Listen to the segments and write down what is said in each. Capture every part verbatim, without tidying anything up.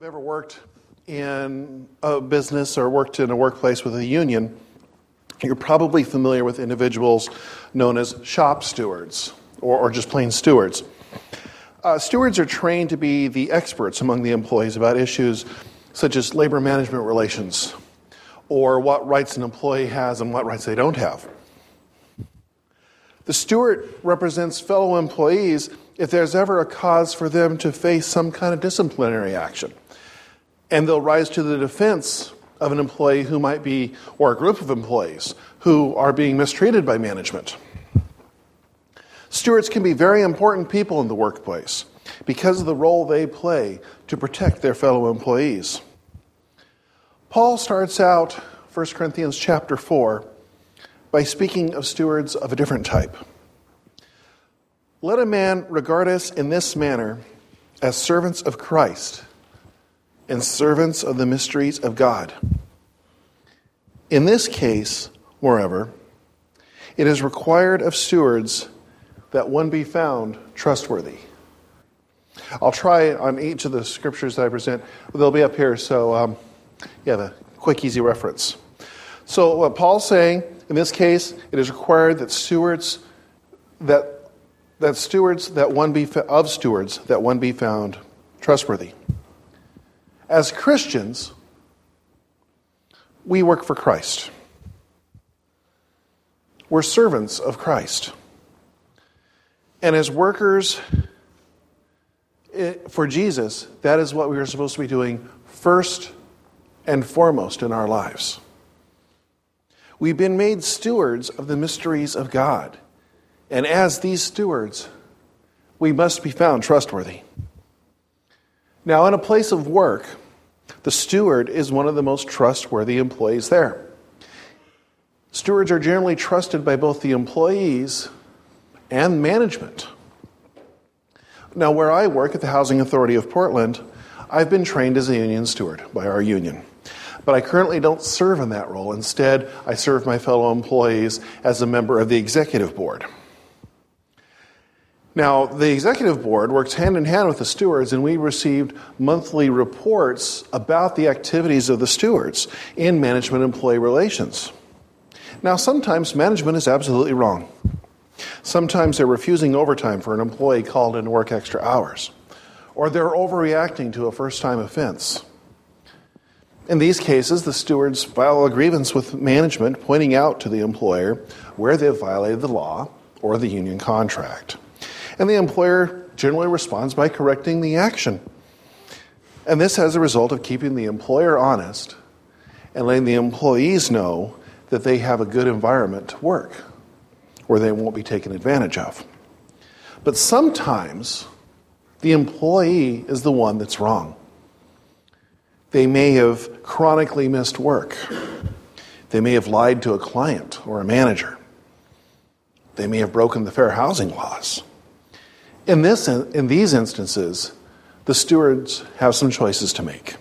If you've ever worked in a business or worked in a workplace with a union, you're probably familiar with individuals known as shop stewards or, or just plain stewards. Uh, stewards are trained to be the experts among the employees about issues such as labor management relations or what rights an employee has and what rights they don't have. The steward represents fellow employees if there's ever a cause for them to face some kind of disciplinary action. And they'll rise to the defense of an employee who might be, or a group of employees, who are being mistreated by management. Stewards can be very important people in the workplace because of the role they play to protect their fellow employees. Paul starts out First Corinthians chapter four by speaking of stewards of a different type. Let a man regard us in this manner as servants of Christ and servants of the mysteries of God. In this case, moreover, it is required of stewards that one be found trustworthy. I'll try on each of the scriptures that I present. They'll be up here, so um, you have a quick, easy reference. So what Paul's saying, in this case, it is required that stewards that that stewards that one be of stewards that one be found trustworthy. As Christians, we work for Christ. We're servants of Christ. And as workers for Jesus, that is what we are supposed to be doing first and foremost in our lives. We've been made stewards of the mysteries of God. And as these stewards, we must be found trustworthy. Now, in a place of work, the steward is one of the most trustworthy employees there. Stewards are generally trusted by both the employees and management. Now, where I work at the Housing Authority of Portland, I've been trained as a union steward by our union. But I currently don't serve in that role. Instead, I serve my fellow employees as a member of the executive board. Now, the executive board works hand in hand with the stewards, and we received monthly reports about the activities of the stewards in management-employee relations. Now, sometimes management is absolutely wrong. Sometimes they're refusing overtime for an employee called in to work extra hours, or they're overreacting to a first-time offense. In these cases, the stewards file a grievance with management pointing out to the employer where they've violated the law or the union contract. And the employer generally responds by correcting the action. And this has the result of keeping the employer honest and letting the employees know that they have a good environment to work where they won't be taken advantage of. But sometimes the employee is the one that's wrong. They may have chronically missed work. They may have lied to a client or a manager. They may have broken the fair housing laws. In this, in these instances, the stewards have some choices to make.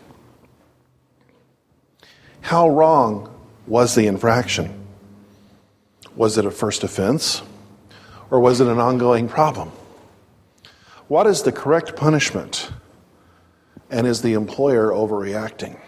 How wrong was the infraction? Was it a first offense? Or was it an ongoing problem? What is the correct punishment? And is the employer overreacting?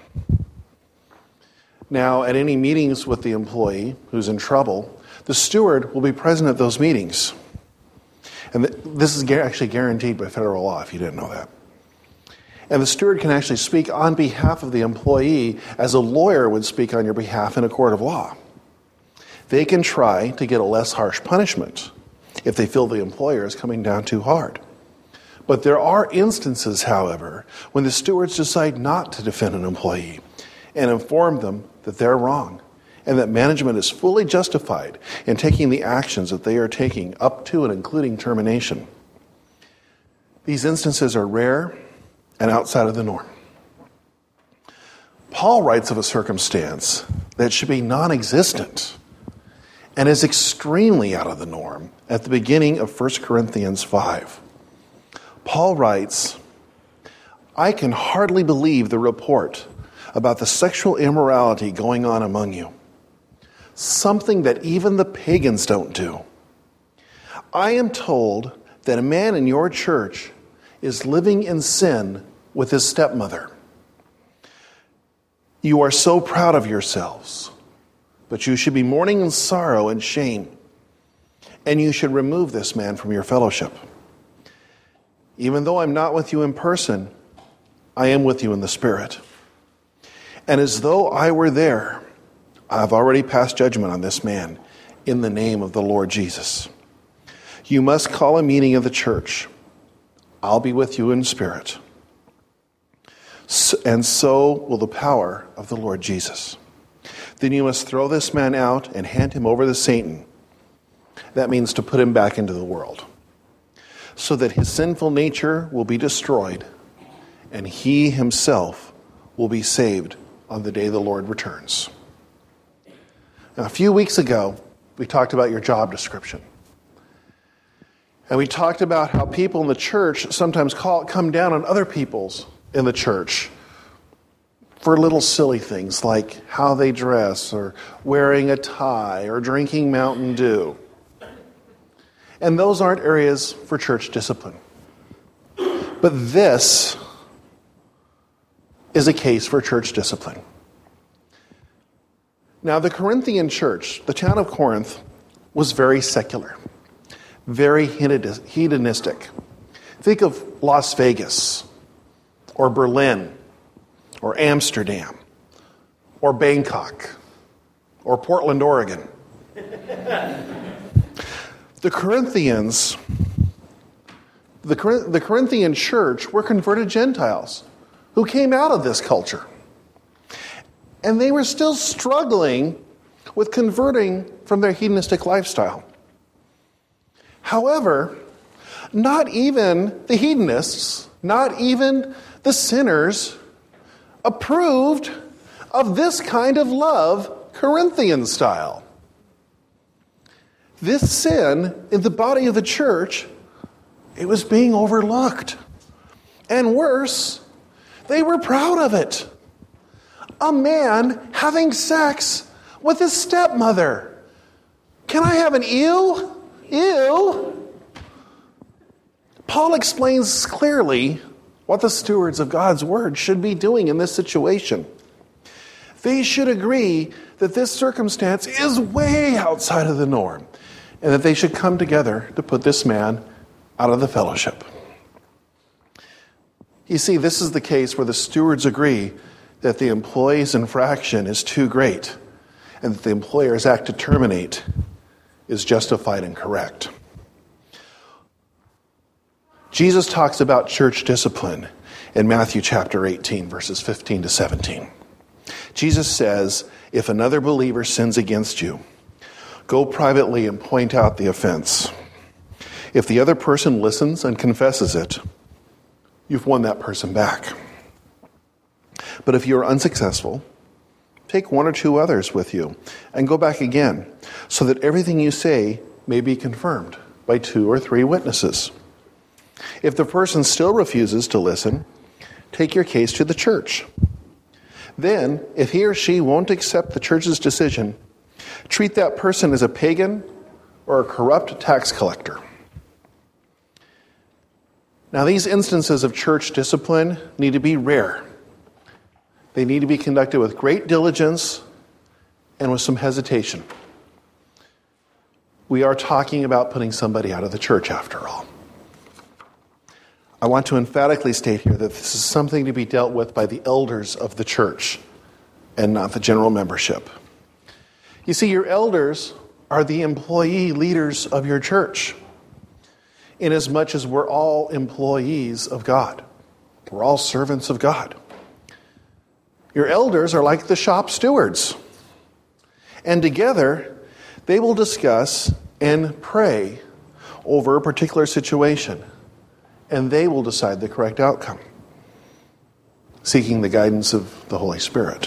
Now, at any meetings with the employee who's in trouble, the steward will be present at those meetings. And this is actually guaranteed by federal law, if you didn't know that. And the steward can actually speak on behalf of the employee as a lawyer would speak on your behalf in a court of law. They can try to get a less harsh punishment if they feel the employer is coming down too hard. But there are instances, however, when the stewards decide not to defend an employee and inform them that they're wrong and that management is fully justified in taking the actions that they are taking up to and including termination. These instances are rare and outside of the norm. Paul writes of a circumstance that should be non-existent and is extremely out of the norm at the beginning of First Corinthians five. Paul writes, I can hardly believe the report about the sexual immorality going on among you, something that even the pagans don't do. I am told that a man in your church is living in sin with his stepmother. You are so proud of yourselves, but you should be mourning in sorrow and shame, and you should remove this man from your fellowship. Even though I'm not with you in person, I am with you in the Spirit. And as though I were there, I've already passed judgment on this man in the name of the Lord Jesus. You must call a meeting of the church. I'll be with you in spirit. And so will the power of the Lord Jesus. Then you must throw this man out and hand him over to Satan. That means to put him back into the world, so that his sinful nature will be destroyed and he himself will be saved on the day the Lord returns. Now, a few weeks ago, we talked about your job description. And we talked about how people in the church sometimes call, come down on other people's in the church for little silly things like how they dress or wearing a tie or drinking Mountain Dew. And those aren't areas for church discipline. But this is a case for church discipline. Now, the Corinthian church, the town of Corinth, was very secular, very hedonistic. Think of Las Vegas, or Berlin, or Amsterdam, or Bangkok, or Portland, Oregon. The Corinthians, the, the Corinthian church were converted Gentiles who came out of this culture. And they were still struggling with converting from their hedonistic lifestyle. However, not even the hedonists, not even the sinners, approved of this kind of love, Corinthian style. This sin in the body of the church, it was being overlooked. And worse, they were proud of it. A man having sex with his stepmother. Can I have an ew? Ew. Paul explains clearly what the stewards of God's word should be doing in this situation. They should agree that this circumstance is way outside of the norm, and that they should come together to put this man out of the fellowship. You see, this is the case where the stewards agree that the employee's infraction is too great, and that the employer's act to terminate is justified and correct. Jesus talks about church discipline in Matthew chapter eighteen, verses fifteen to seventeen. Jesus says, if another believer sins against you, go privately and point out the offense. If the other person listens and confesses it, you've won that person back. But if you are unsuccessful, take one or two others with you and go back again, so that everything you say may be confirmed by two or three witnesses. If the person still refuses to listen, take your case to the church. Then, if he or she won't accept the church's decision, treat that person as a pagan or a corrupt tax collector. Now, these instances of church discipline need to be rare. They need to be conducted with great diligence and with some hesitation. We are talking about putting somebody out of the church, after all. I want to emphatically state here that this is something to be dealt with by the elders of the church and not the general membership. You see, your elders are the employee leaders of your church, inasmuch as we're all employees of God. We're all servants of God. Your elders are like the shop stewards. And together, they will discuss and pray over a particular situation. And they will decide the correct outcome, seeking the guidance of the Holy Spirit.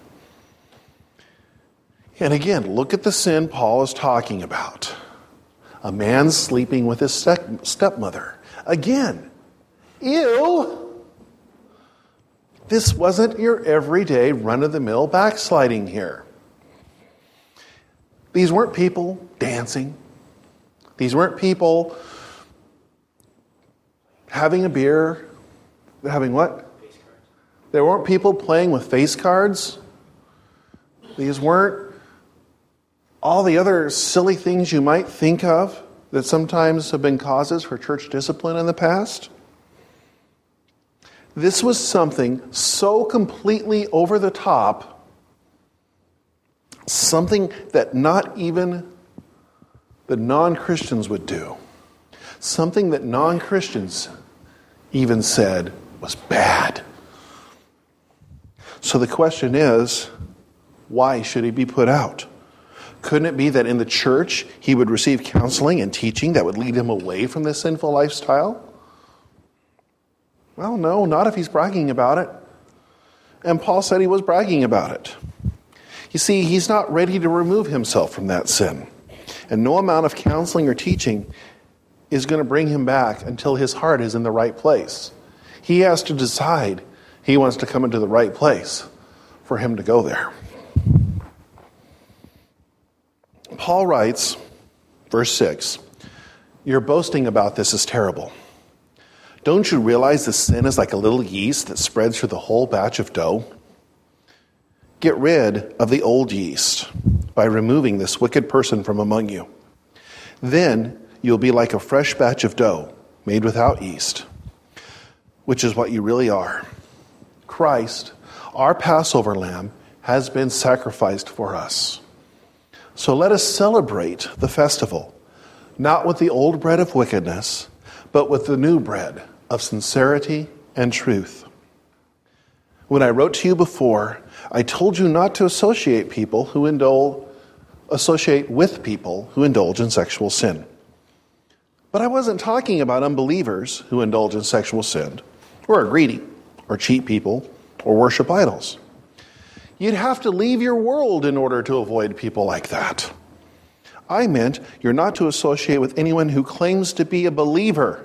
And again, look at the sin Paul is talking about. A man sleeping with his step- stepmother. Again, ew! This wasn't your everyday run-of-the-mill backsliding here. These weren't people dancing. These weren't people having a beer. Having what? There weren't people playing with face cards. These weren't all the other silly things you might think of that sometimes have been causes for church discipline in the past. This was something so completely over the top, something that not even the non-Christians would do. Something that non-Christians even said was bad. So the question is, why should he be put out? Couldn't it be that in the church he would receive counseling and teaching that would lead him away from this sinful lifestyle? Well, no, not if he's bragging about it. And Paul said he was bragging about it. You see, he's not ready to remove himself from that sin. And no amount of counseling or teaching is going to bring him back until his heart is in the right place. He has to decide he wants to come into the right place for him to go there. Paul writes, verse six, "Your boasting about this is terrible. Don't you realize this sin is like a little yeast that spreads through the whole batch of dough? Get rid of the old yeast by removing this wicked person from among you. Then you'll be like a fresh batch of dough made without yeast, which is what you really are. Christ, our Passover lamb, has been sacrificed for us. So let us celebrate the festival, not with the old bread of wickedness, but with the new bread of sincerity and truth. When I wrote to you before, I told you not to associate people who indulge, associate with people who indulge in sexual sin. But I wasn't talking about unbelievers who indulge in sexual sin, or are greedy, or cheat people, or worship idols. You'd have to leave your world in order to avoid people like that. I meant you're not to associate with anyone who claims to be a believer,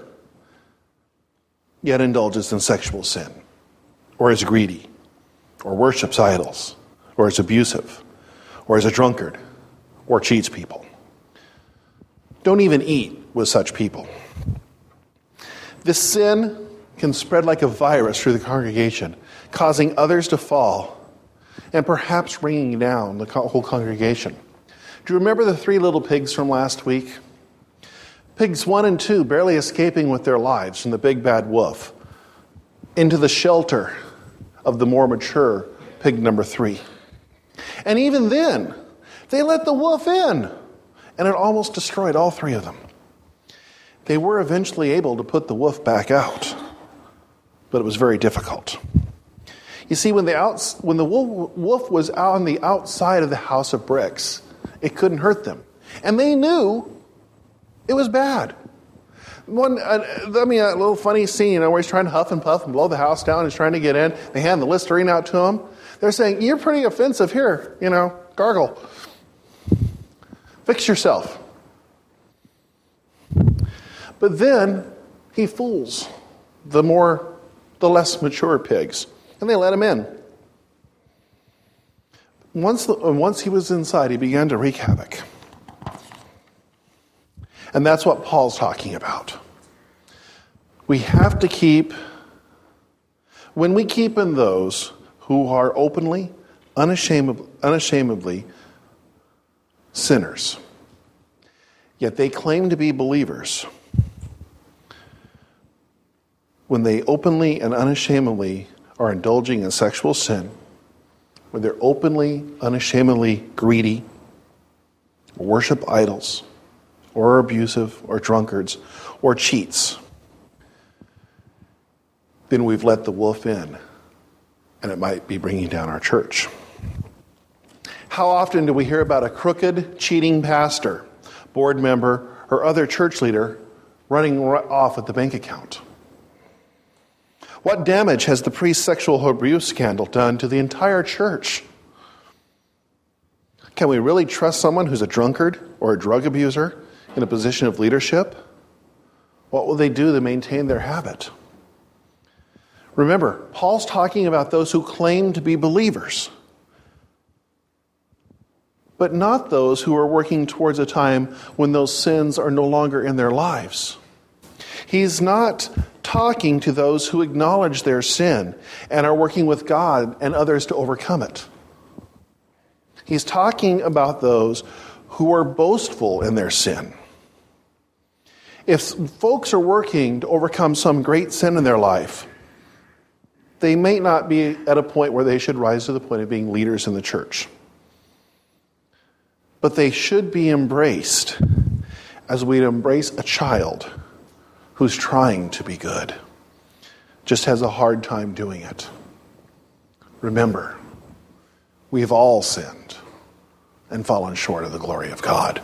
yet indulges in sexual sin, or is greedy, or worships idols, or is abusive, or is a drunkard, or cheats people. Don't even eat with such people. This sin can spread like a virus through the congregation, causing others to fall, and perhaps bringing down the whole congregation. Do you remember the three little pigs from last week? Pigs one and two barely escaping with their lives from the big bad wolf into the shelter of the more mature pig number three. And even then, they let the wolf in, and it almost destroyed all three of them. They were eventually able to put the wolf back out, but it was very difficult. You see, when the, outs, when the wolf, wolf was on the outside of the house of bricks, it couldn't hurt them. And they knew it was bad. One, uh, I mean, a little funny scene, you know, where he's trying to huff and puff and blow the house down. He's trying to get in. They hand the Listerine out to him. They're saying, "You're pretty offensive here, you know, gargle. Fix yourself." But then he fools the more, the less mature pigs, and they let him in. Once, the, once he was inside, he began to wreak havoc. And that's what Paul's talking about. We have to keep, when we keep in those who are openly, unashamedly, unashamedly sinners, yet they claim to be believers, when they openly and unashamedly are indulging in sexual sin, when they're openly, unashamedly greedy, or worship idols, or abusive, or drunkards, or cheats, then we've let the wolf in, and it might be bringing down our church. How often do we hear about a crooked, cheating pastor, board member, or other church leader running off with the bank account? What damage has the priest's sexual abuse scandal done to the entire church? Can we really trust someone who's a drunkard or a drug abuser in a position of leadership? What will they do to maintain their habit? Remember, Paul's talking about those who claim to be believers, but not those who are working towards a time when those sins are no longer in their lives. He's not talking to those who acknowledge their sin and are working with God and others to overcome it. He's talking about those who are boastful in their sin. If folks are working to overcome some great sin in their life, they may not be at a point where they should rise to the point of being leaders in the church. But they should be embraced as we'd embrace a child who's trying to be good, just has a hard time doing it. Remember, we've all sinned and fallen short of the glory of God.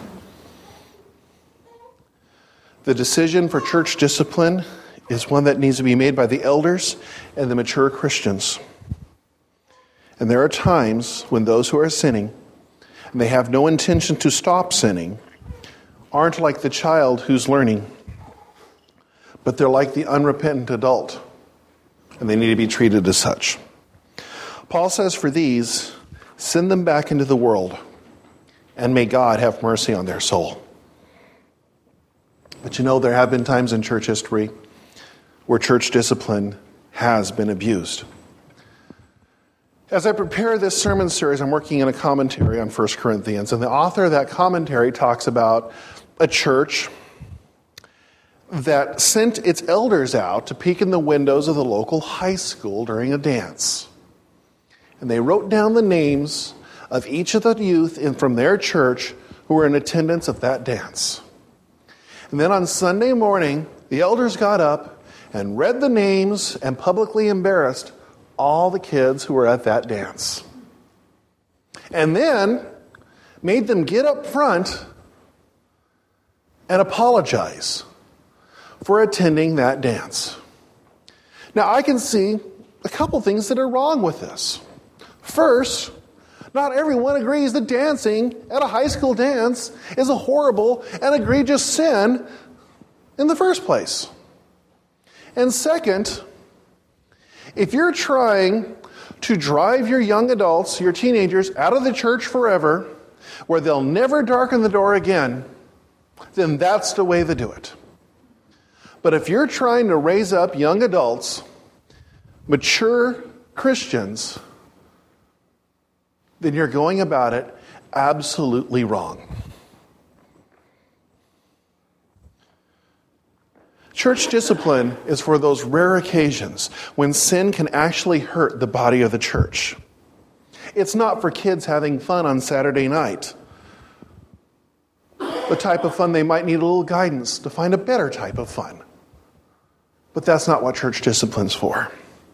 The decision for church discipline is one that needs to be made by the elders and the mature Christians. And there are times when those who are sinning, and they have no intention to stop sinning, aren't like the child who's learning, but they're like the unrepentant adult, and they need to be treated as such. Paul says for these, send them back into the world, and may God have mercy on their soul. But you know, there have been times in church history where church discipline has been abused. As I prepare this sermon series, I'm working in a commentary on First Corinthians, and the author of that commentary talks about a church that sent its elders out to peek in the windows of the local high school during a dance. And they wrote down the names of each of the youth in, from their church who were in attendance at that dance. And then on Sunday morning, the elders got up and read the names and publicly embarrassed all the kids who were at that dance. And then made them get up front and apologize for attending that dance. Now, I can see a couple things that are wrong with this. First, not everyone agrees that dancing at a high school dance is a horrible and egregious sin in the first place. And second, if you're trying to drive your young adults, your teenagers, out of the church forever, where they'll never darken the door again, then that's the way to do it. But if you're trying to raise up young adults, mature Christians, then you're going about it absolutely wrong. Church discipline is for those rare occasions when sin can actually hurt the body of the church. It's not for kids having fun on Saturday night. The type of fun they might need a little guidance to find a better type of fun. But that's not what church discipline's for.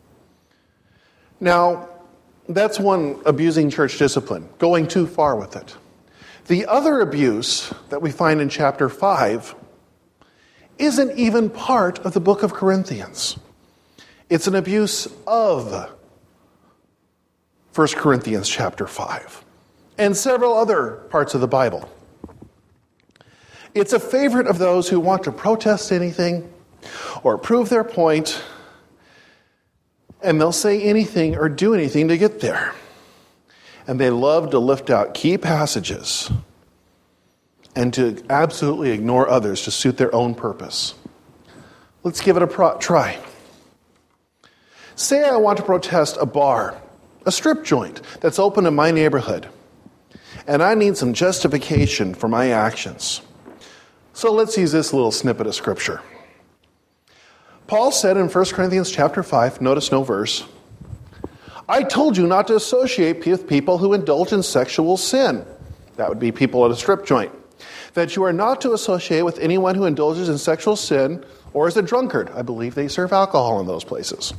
Now, that's one abusing church discipline, going too far with it. The other abuse that we find in chapter five isn't even part of the book of Corinthians. It's an abuse of First Corinthians chapter five and several other parts of the Bible. It's a favorite of those who want to protest anything or prove their point, and they'll say anything or do anything to get there. And they love to lift out key passages and to absolutely ignore others to suit their own purpose. Let's give it a pro- try. Say I want to protest a bar, a strip joint that's open in my neighborhood, and I need some justification for my actions. So let's use this little snippet of scripture. Paul said in First Corinthians chapter five, notice no verse, I told you not to associate with people who indulge in sexual sin. That would be people at a strip joint. That you are not to associate with anyone who indulges in sexual sin or is a drunkard. I believe they serve alcohol in those places.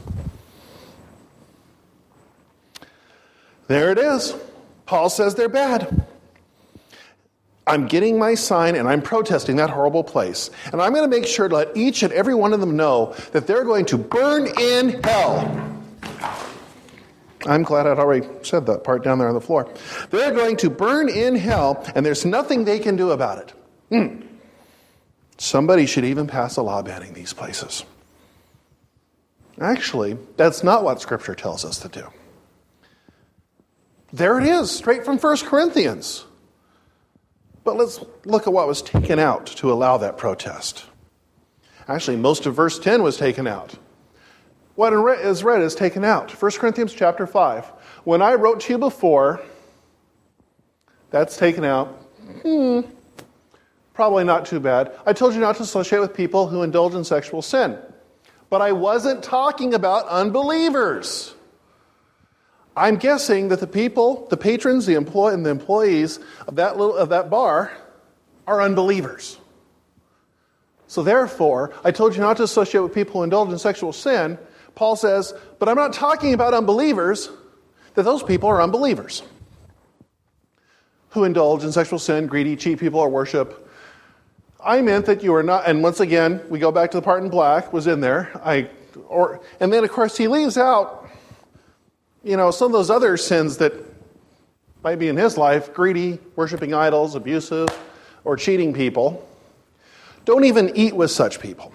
There it is. Paul says they're bad. I'm getting my sign and I'm protesting that horrible place. And I'm going to make sure to let each and every one of them know that they're going to burn in hell. I'm glad I'd already said that part down there on the floor. They're going to burn in hell, and there's nothing they can do about it. Hmm. Somebody should even pass a law banning these places. Actually, that's not what Scripture tells us to do. There it is, straight from First Corinthians. But let's look at what was taken out to allow that protest. Actually, most of verse ten was taken out. What is read is taken out. First Corinthians chapter five. When I wrote to you before, that's taken out. Hmm, probably not too bad. I told you not to associate with people who indulge in sexual sin. But I wasn't talking about unbelievers. I'm guessing that the people, the patrons, the employee, and the employees of that little of that bar are unbelievers. So therefore, I told you not to associate with people who indulge in sexual sin. Paul says, but I'm not talking about unbelievers, that those people are unbelievers. Who indulge in sexual sin, greedy, cheat people, or worship. I meant that you are not, and once again, we go back to the part in black, was in there. I, or, and then of course he leaves out, you know, some of those other sins that might be in his life, greedy, worshiping idols, abusive, or cheating people. Don't even eat with such people.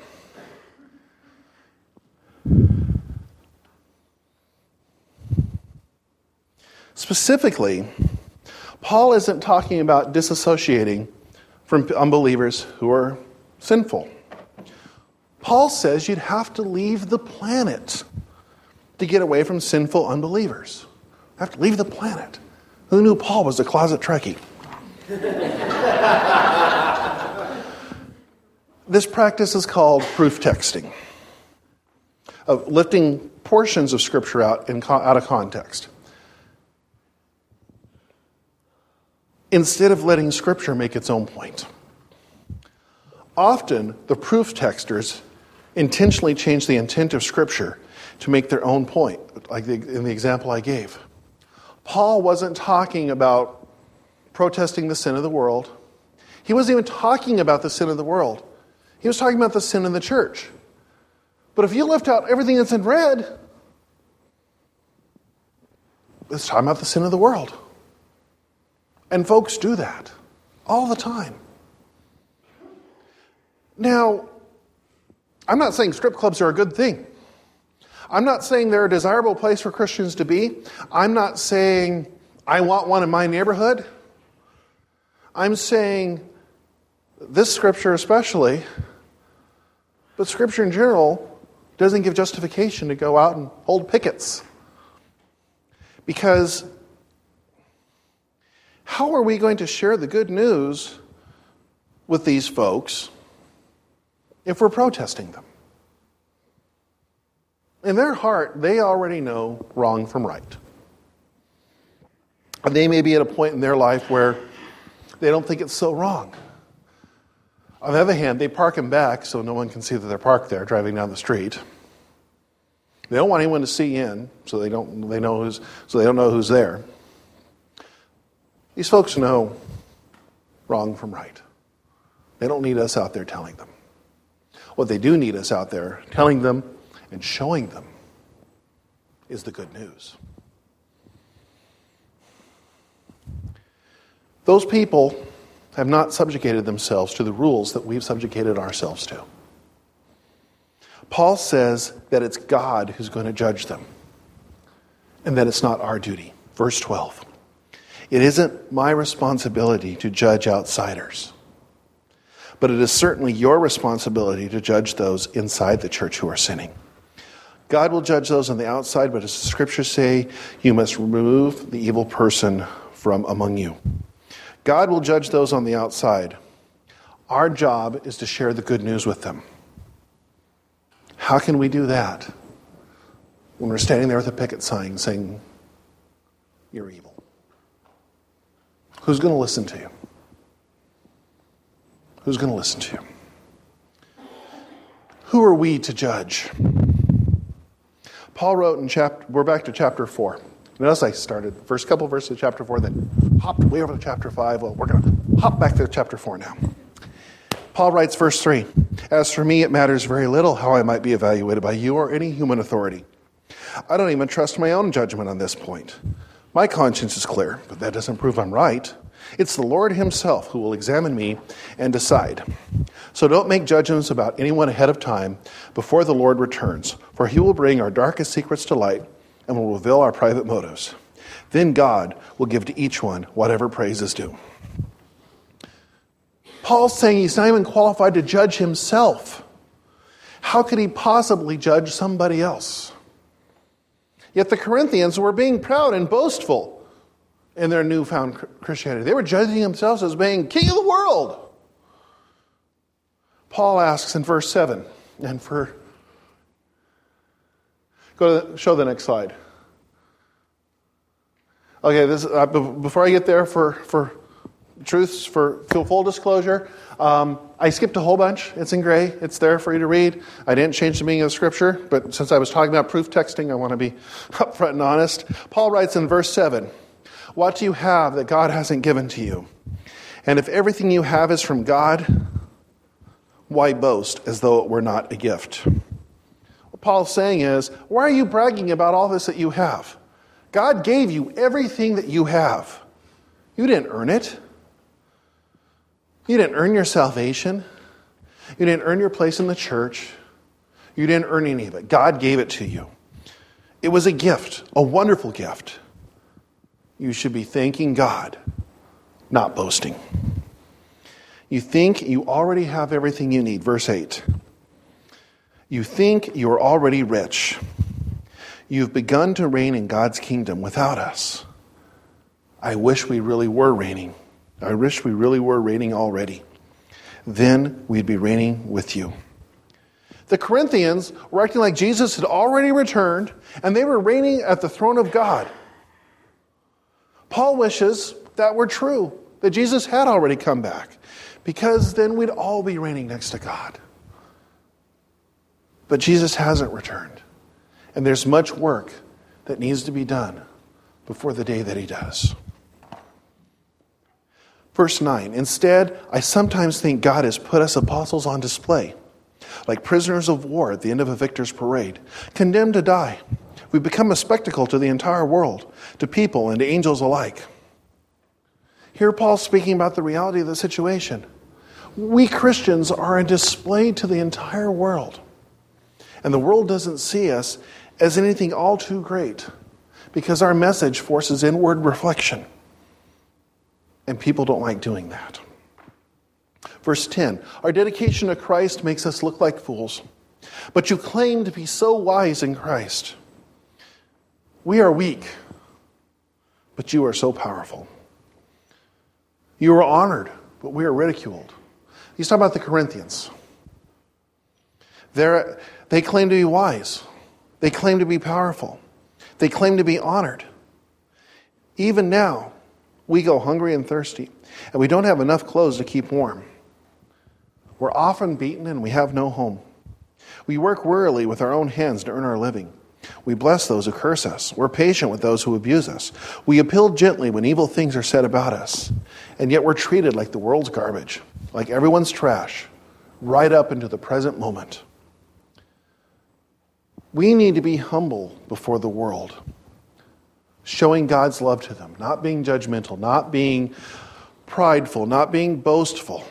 Specifically, Paul isn't talking about disassociating from unbelievers who are sinful. Paul says you'd have to leave the planet to get away from sinful unbelievers. You have to leave the planet. Who knew Paul was a closet Trekkie? This practice is called proof texting, of lifting portions of Scripture out, in, out of context, instead of letting Scripture make its own point. Often, the proof texters intentionally change the intent of Scripture to make their own point, like the, in the example I gave. Paul wasn't talking about protesting the sin of the world. He wasn't even talking about the sin of the world. He was talking about the sin in the church. But if you lift out everything that's in red, it's talking about the sin of the world. And folks do that all the time. Now, I'm not saying strip clubs are a good thing. I'm not saying they're a desirable place for Christians to be. I'm not saying I want one in my neighborhood. I'm saying this Scripture especially, but Scripture in general, doesn't give justification to go out and hold pickets. Because how are we going to share the good news with these folks if we're protesting them? In their heart, they already know wrong from right. And they may be at a point in their life where they don't think it's so wrong. On the other hand, they park them back so no one can see that they're parked there driving down the street. They don't want anyone to see in, so they don't they know who's so they don't know who's there. These folks know wrong from right. They don't need us out there telling them. What they do need us out there telling them and showing them is the good news. Those people have not subjugated themselves to the rules that we've subjugated ourselves to. Paul says that it's God who's going to judge them, and that it's not our duty. Verse twelve. It isn't my responsibility to judge outsiders, but it is certainly your responsibility to judge those inside the church who are sinning. God will judge those on the outside, but as the Scriptures say, you must remove the evil person from among you. God will judge those on the outside. Our job is to share the good news with them. How can we do that when we're standing there with a picket sign saying, you're evil? Who's going to listen to you? Who's going to listen to you? Who are we to judge? Paul wrote in chapter, we're back to chapter four. Notice I started the first couple of verses of chapter four, then hopped way over to chapter five. Well, we're going to hop back to chapter four now. Paul writes, verse three, as for me, it matters very little how I might be evaluated by you or any human authority. I don't even trust my own judgment on this point. My conscience is clear, but that doesn't prove I'm right. It's the Lord himself who will examine me and decide. So don't make judgments about anyone ahead of time before the Lord returns, for he will bring our darkest secrets to light and will reveal our private motives. Then God will give to each one whatever praise is due. Paul's saying he's not even qualified to judge himself. How could he possibly judge somebody else? Yet the Corinthians were being proud and boastful in their newfound Christianity. They were judging themselves as being king of the world. Paul asks in verse seven, and for, go to the, show the next slide. Okay, this uh, before I get there, for, for truths, for full disclosure, um, I skipped a whole bunch. It's in gray. It's there for you to read. I didn't change the meaning of the scripture, but since I was talking about proof texting, I want to be upfront and honest. Paul writes in verse seven, "What do you have that God hasn't given to you? And if everything you have is from God, why boast as though it were not a gift?" What Paul's saying is, why are you bragging about all this that you have? God gave you everything that you have. You didn't earn it. You didn't earn your salvation. You didn't earn your place in the church. You didn't earn any of it. God gave it to you. It was a gift, a wonderful gift. You should be thanking God, not boasting. You think you already have everything you need. Verse eight. You think you are already rich. You've begun to reign in God's kingdom without us. I wish we really were reigning. I wish we really were reigning already. Then we'd be reigning with you. The Corinthians were acting like Jesus had already returned, and they were reigning at the throne of God. Paul wishes that were true, that Jesus had already come back, because then we'd all be reigning next to God. But Jesus hasn't returned, and there's much work that needs to be done before the day that he does. Verse nine, instead, I sometimes think God has put us apostles on display, like prisoners of war at the end of a victor's parade, condemned to die. We've become a spectacle to the entire world, to people and to angels alike. Here Paul's speaking about the reality of the situation. We Christians are a display to the entire world. And the world doesn't see us as anything all too great, because our message forces inward reflection. And people don't like doing that. Verse ten, our dedication to Christ makes us look like fools, but you claim to be so wise in Christ. We are weak, but you are so powerful. You are honored, but we are ridiculed. He's talking about the Corinthians. They're, they claim to be wise. They claim to be powerful. They claim to be honored. Even now, we go hungry and thirsty, and we don't have enough clothes to keep warm. We're often beaten and we have no home. We work wearily with our own hands to earn our living. We bless those who curse us. We're patient with those who abuse us. We appeal gently when evil things are said about us. And yet we're treated like the world's garbage, like everyone's trash, right up into the present moment. We need to be humble before the world, showing God's love to them, not being judgmental, not being prideful, not being boastful.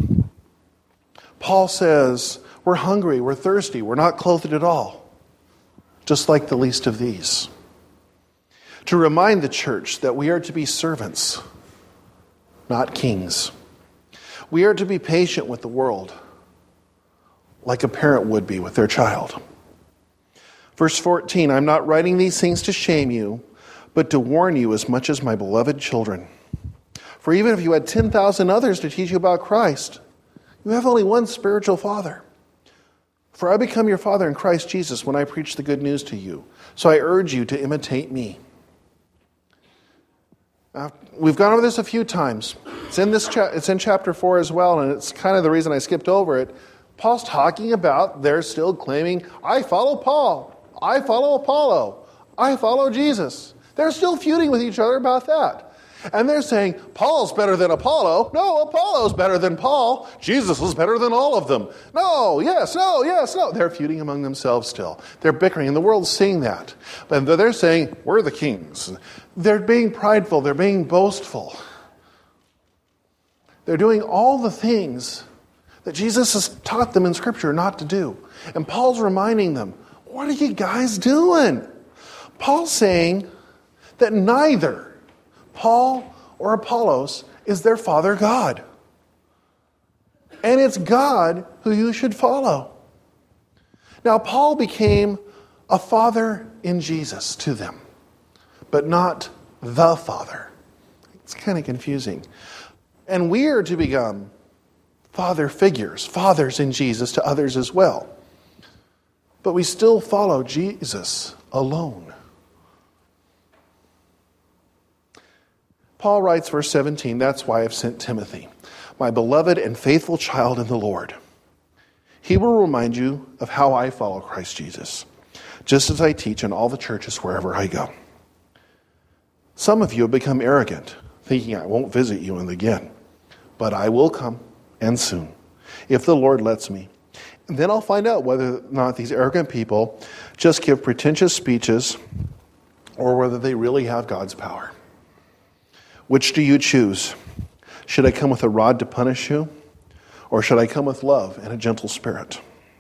Paul says, we're hungry, we're thirsty, we're not clothed at all, just like the least of these. To remind the church that we are to be servants, not kings. We are to be patient with the world, like a parent would be with their child. Verse fourteen, I'm not writing these things to shame you, but to warn you as much as my beloved children. For even if you had ten thousand others to teach you about Christ, you have only one spiritual father. For I become your father in Christ Jesus when I preach the good news to you. So I urge you to imitate me. Now, we've gone over this a few times. It's in this. Cha- it's in chapter four as well, and it's kind of the reason I skipped over it. Paul's talking about they're still claiming, I follow Paul, I follow Apollo, I follow Jesus. They're still feuding with each other about that. And they're saying, Paul's better than Apollo. No, Apollo's better than Paul. Jesus is better than all of them. No, yes, no, yes, no. They're feuding among themselves still. They're bickering, and the world's seeing that. And they're saying, we're the kings. They're being prideful. They're being boastful. They're doing all the things that Jesus has taught them in Scripture not to do. And Paul's reminding them, what are you guys doing? Paul's saying that neither Paul or Apollos is their father God. And it's God who you should follow. Now, Paul became a father in Jesus to them, but not the Father. It's kind of confusing. And we are to become father figures, fathers in Jesus to others as well. But we still follow Jesus alone. Paul writes, verse seventeen, that's why I've sent Timothy, my beloved and faithful child in the Lord. He will remind you of how I follow Christ Jesus, just as I teach in all the churches wherever I go. Some of you have become arrogant, thinking I won't visit you again, but I will come, and soon, if the Lord lets me. And then I'll find out whether or not these arrogant people just give pretentious speeches or whether they really have God's power. Which do you choose? Should I come with a rod to punish you? Or should I come with love and a gentle spirit?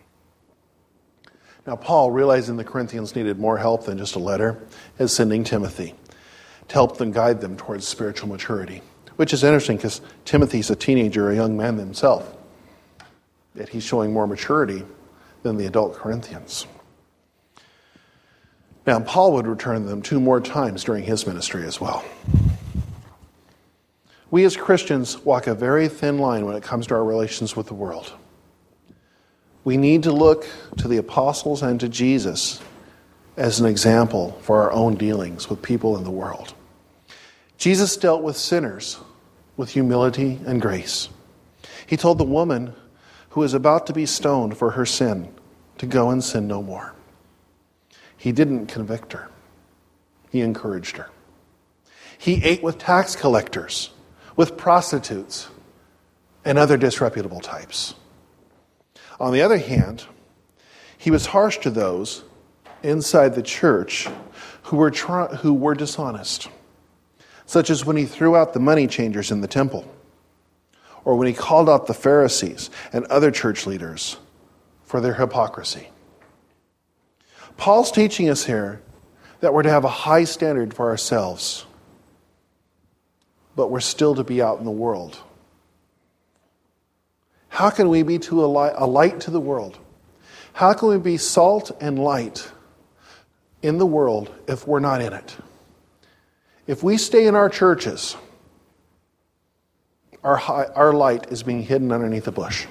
Now, Paul, realizing the Corinthians needed more help than just a letter, is sending Timothy to help them guide them towards spiritual maturity. Which is interesting because Timothy's a teenager, a young man himself. Yet he's showing more maturity than the adult Corinthians. Now, Paul would return to them two more times during his ministry as well. We as Christians walk a very thin line when it comes to our relations with the world. We need to look to the apostles and to Jesus as an example for our own dealings with people in the world. Jesus dealt with sinners with humility and grace. He told the woman who was about to be stoned for her sin to go and sin no more. He didn't convict her. He encouraged her. He ate with tax collectors, with prostitutes, and other disreputable types. On the other hand, he was harsh to those inside the church who were try- who were dishonest, such as when he threw out the money changers in the temple, or when he called out the Pharisees and other church leaders for their hypocrisy. Paul's teaching us here that we're to have a high standard for ourselves, but we're still to be out in the world. How can we be to a light, a light to the world? How can we be salt and light in the world if we're not in it? If we stay in our churches, our, high, our light is being hidden underneath a bush.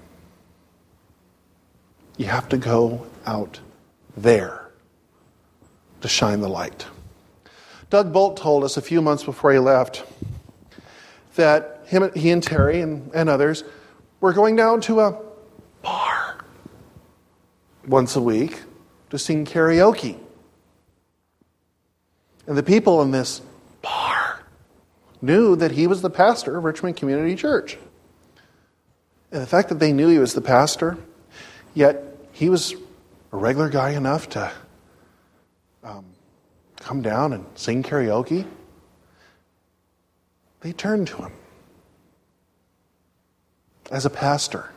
You have to go out there to shine the light. Doug Bolt told us a few months before he left that him, he and Terry and, and others were going down to a bar once a week to sing karaoke. And the people in this bar knew that he was the pastor of Richmond Community Church. And the fact that they knew he was the pastor, yet he was a regular guy enough to um, come down and sing karaoke, they turned to him as a pastor.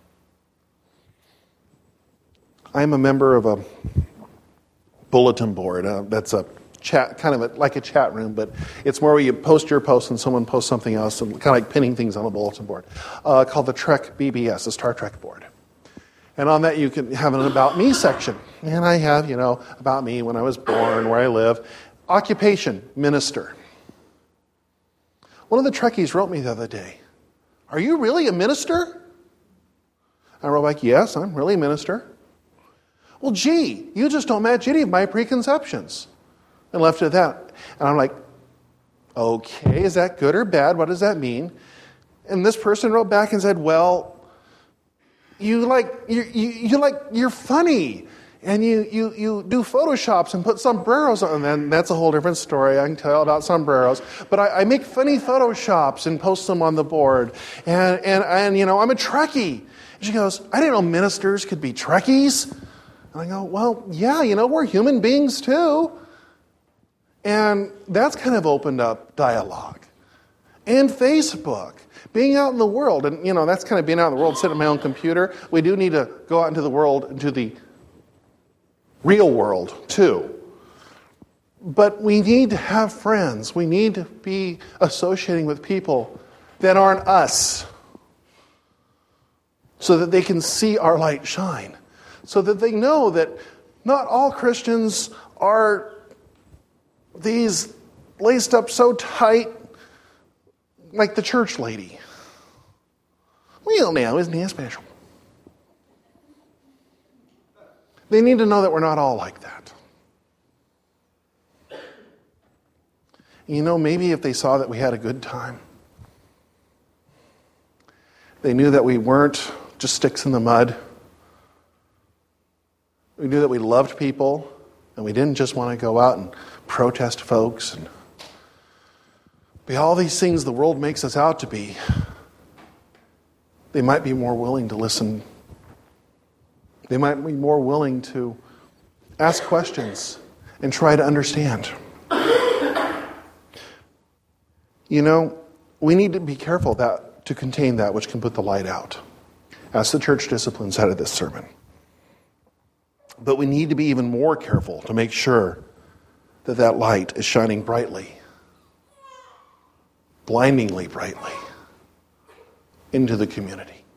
I'm a member of a bulletin board. Uh, that's a chat, kind of a, like a chat room, but it's more where you post your post and someone posts something else, and kind of like pinning things on a bulletin board, uh, called the Trek B B S, the Star Trek board. And on that you can have an About Me section. And I have, you know, about me, when I was born, where I live. Occupation, minister. One of the Trekkies wrote me the other day, "Are you really a minister?" I wrote back, "Yes, I'm really a minister." "Well, gee, you just don't match any of my preconceptions." And left it at that. And I'm like, okay, is that good or bad? What does that mean? And this person wrote back and said, well, you like, you, you, you like, you're funny. And you, you, you do Photoshops and put sombreros on. And then that's a whole different story. I can tell about sombreros. But I, I make funny Photoshops and post them on the board. And, and, and, you know, I'm a Trekkie. And she goes, "I didn't know ministers could be Trekkies." And I go, well, yeah, you know, we're human beings too. And that's kind of opened up dialogue. And Facebook, being out in the world. And, you know, that's kind of being out in the world, sitting at my own computer. We do need to go out into the world, into the real world, too. But we need to have friends. We need to be associating with people that aren't us, so that they can see our light shine, so that they know that not all Christians are these laced up so tight like the church lady. Well, now, isn't he special? They need to know that we're not all like that. You know, maybe if they saw that we had a good time, they knew that we weren't just sticks in the mud. We knew that we loved people, and we didn't just want to go out and protest folks and be all these things the world makes us out to be. They might be more willing to listen. They might be more willing to ask questions and try to understand. You know, we need to be careful that to contain that which can put the light out. That's the church discipline side of this sermon. But we need to be even more careful to make sure that that light is shining brightly, blindingly brightly, into the community.